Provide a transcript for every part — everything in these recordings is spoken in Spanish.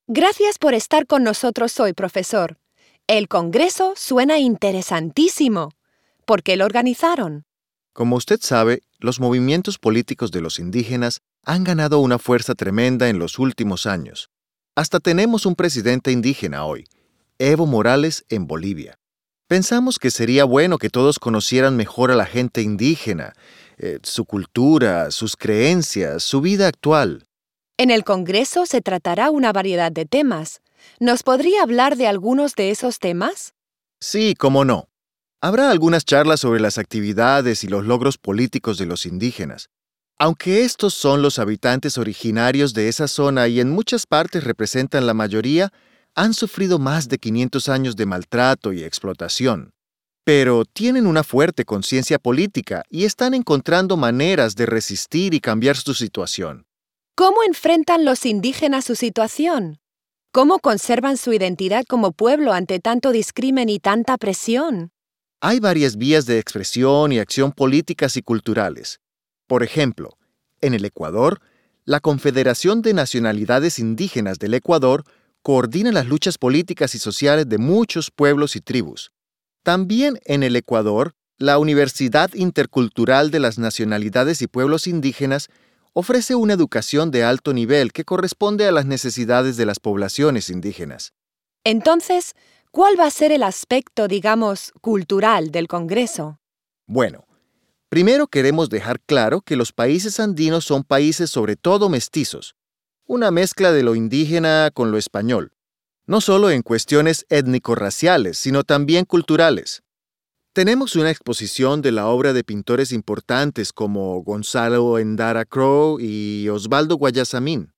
Gracias por estar con nosotros hoy, profesor. El Congreso suena interesantísimo. ¿Por qué lo organizaron? Como usted sabe, los movimientos políticos de los indígenas han ganado una fuerza tremenda en los últimos años. Hasta tenemos un presidente indígena hoy, Evo Morales, en Bolivia. Pensamos que sería bueno que todos conocieran mejor a la gente indígena, su cultura, sus creencias, su vida actual. En el Congreso se tratará una variedad de temas. ¿Nos podría hablar de algunos de esos temas? Sí, cómo no. Habrá algunas charlas sobre las actividades y los logros políticos de los indígenas. Aunque estos son los habitantes originarios de esa zona y en muchas partes representan la mayoría, han sufrido más de 500 años de maltrato y explotación. Pero tienen una fuerte conciencia política y están encontrando maneras de resistir y cambiar su situación. ¿Cómo enfrentan los indígenas su situación? ¿Cómo conservan su identidad como pueblo ante tanto discrimen y tanta presión? Hay varias vías de expresión y acción políticas y culturales. Por ejemplo, en el Ecuador, la Confederación de Nacionalidades Indígenas del Ecuador coordina las luchas políticas y sociales de muchos pueblos y tribus. También en el Ecuador, la Universidad Intercultural de las Nacionalidades y Pueblos Indígenas ofrece una educación de alto nivel que corresponde a las necesidades de las poblaciones indígenas. Entonces, ¿cuál va a ser el aspecto, digamos, cultural del Congreso? Bueno, primero queremos dejar claro que los países andinos son países sobre todo mestizos, una mezcla de lo indígena con lo español, no solo en cuestiones étnico-raciales, sino también culturales. Tenemos una exposición de la obra de pintores importantes como Gonzalo Endara Crow y Osvaldo Guayasamín.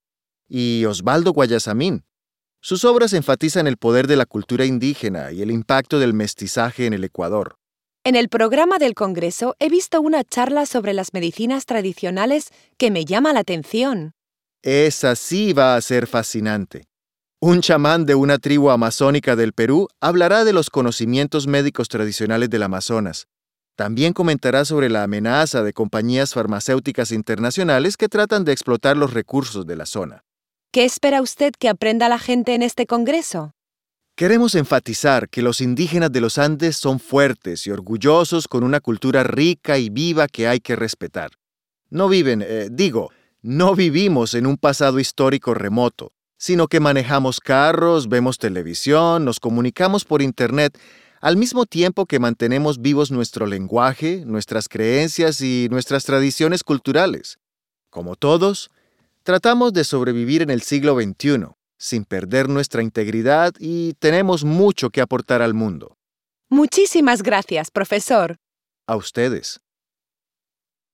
Sus obras enfatizan el poder de la cultura indígena y el impacto del mestizaje en el Ecuador. En el programa del Congreso he visto una charla sobre las medicinas tradicionales que me llama la atención. Esa sí va a ser fascinante. Un chamán de una tribu amazónica del Perú hablará de los conocimientos médicos tradicionales del Amazonas. También comentará sobre la amenaza de compañías farmacéuticas internacionales que tratan de explotar los recursos de la zona. ¿Qué espera usted que aprenda la gente en este Congreso? Queremos enfatizar que los indígenas de los Andes son fuertes y orgullosos con una cultura rica y viva que hay que respetar. No vivimos en un pasado histórico remoto, sino que manejamos carros, vemos televisión, nos comunicamos por Internet, al mismo tiempo que mantenemos vivos nuestro lenguaje, nuestras creencias y nuestras tradiciones culturales. Como todos, tratamos de sobrevivir en el siglo XXI, sin perder nuestra integridad y tenemos mucho que aportar al mundo. Muchísimas gracias, profesor. A ustedes.